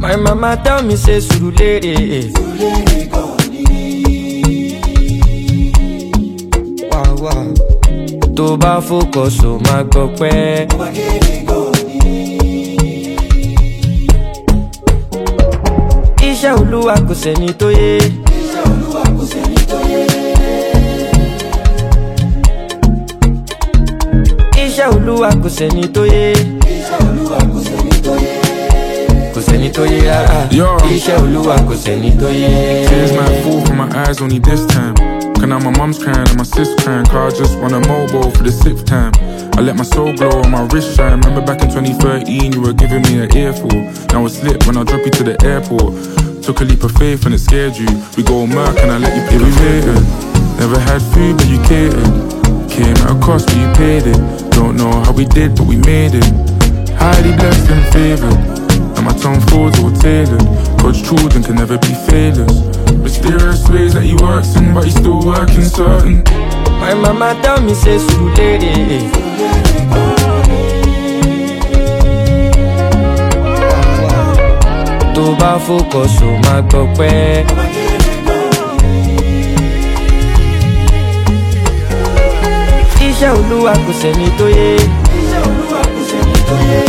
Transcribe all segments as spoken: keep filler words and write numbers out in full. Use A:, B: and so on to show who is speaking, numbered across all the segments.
A: My mama tell me say Surulere.
B: Surulere goni.
A: Wow wow. Tó bá focus o máa gbọ́ pẹ́.
B: Ọbakere goni.
A: Iṣẹ́ Olúwa kò sẹ́ni tó yé.
B: Iṣẹ́ Olúwa kò sẹ́ni tó yé.
A: Iṣẹ́ Olúwa kò sẹ́ni tó yé.
B: Iṣẹ́ Olúwa kò sẹ́ni tó yé.
A: Kò sẹ́ni tó yé rárá. Iṣẹ́ Olúwa kò sẹ́ni tó yé.
C: Tears might fall from my eyes only this time. Cause now my mum's crying and my sis crying. Cause I just want a mobile for the sixth time. I let my soul glow on my wrist shine. Remember back in twenty thirteen you were giving me an earful. Now it's lit when I drop you to the airport. Took a leap of faith and it scared you. We go Merc and I let you pick. We waited. Never had food but you catered. Came at a cost but you paid it. Don't know how we did but we made it. Highly blessed and favoured. And my tongue folds all tailored. God's children can never be failures. Mysterious ways that he works in, but he's still working certain.
A: My mama tell me say Surulere. Tó bá focus o máa gbọ́ pẹ́. Iṣẹ́ Olúwa kò sẹ́ni tó yé.
B: Iṣẹ́ Olúwa kò sẹ́ni tó yé.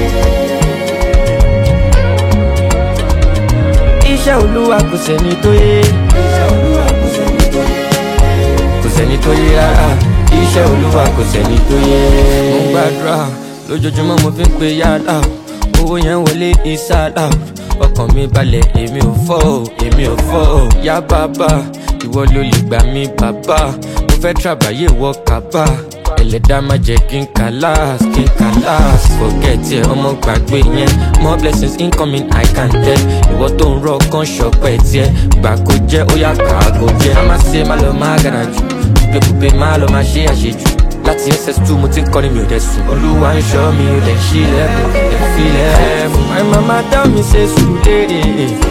A: Iṣẹ́ Olúwa kò sẹ́ni tó yé.
B: Iṣẹ́ Olúwa kò sẹ́ni tó yé.
A: Kò sẹ́ni tó yé rárá. Iṣẹ́ Olúwa kò sẹ́ni tó yé. Mo gbàdúrà lójoojúmọ́ mo fi ń pe yàrá. Owó yẹn wọlé ìsàlà. Ọkàn mi balẹ̀ èmi ò fọ́ o, èmi ò fọ́ o. Yá bàbá, ìwọ ló lè gbà mí bàbá. Mo fẹ́ tàbáyé wọ kàbá. Ẹlẹ́dàá má jẹ́ kí n kàlàs, kí n kàlàs. Forget ẹ ọmọ gbàgbé yẹn. More blessings incoming I can tell. Ìwọ tó ń rọ kan ṣọpẹ́ tiẹ̀. Gbà kó jẹ́ ó yá kà á kó jẹ́. Má má ṣe má lọ má gàrà jù. Pépùpé má lọ má ṣe àṣejù. Láti S S two mo ti ń kọ́ni mi ò dẹ̀ sùn. Olúwa ń ṣọ́ mi ò dẹ̀ ṣí lẹ́kùn, ẹ̀ fi lẹ́ẹ̀fún. My mama tell me say Surulere.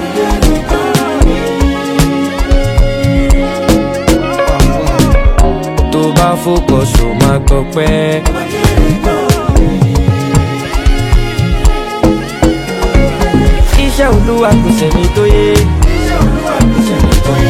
A: Tó bá focus o máa gbọ́ pẹ́. Iṣẹ́ Olúwa kò sẹ́ni tó yé.
B: Iṣẹ́ Olúwa kò sẹ́ni tó yé.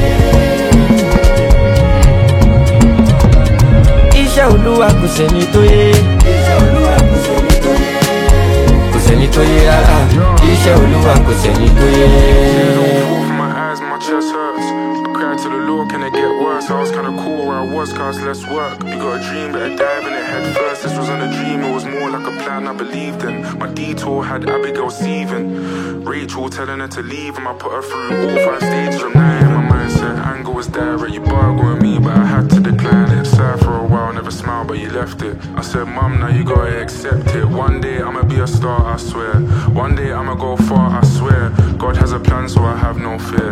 A: Iṣẹ́ Olúwa kò sẹ́ni tó yé.
B: Iṣẹ́ Olúwa kò sẹ́ni tó yé.
A: Kò sẹ́ni tó yé rárá. Iṣẹ́ Olúwa kò sẹ́ni tó yé.
C: Tears don't fall from my eyes and my chest hurts. I cried to the Lord, can it get worse? I was kinda cool where I was, cause less work. You got a dream, better dive in it head first. This wasn't a dream, it was more like a plan I believed in. My detour had Abigail seething. Rachel telling her to leave him. I put her through all five stages of nine. My mindset, anger was direct. You bargained with me, but I had to decline it. Sad for a while, never smiled, but you left it. I said, Mum, now you gotta accept it. One day I'ma be a star, I swear. One day I'ma go far, I swear. God has a plan, so I have no fear.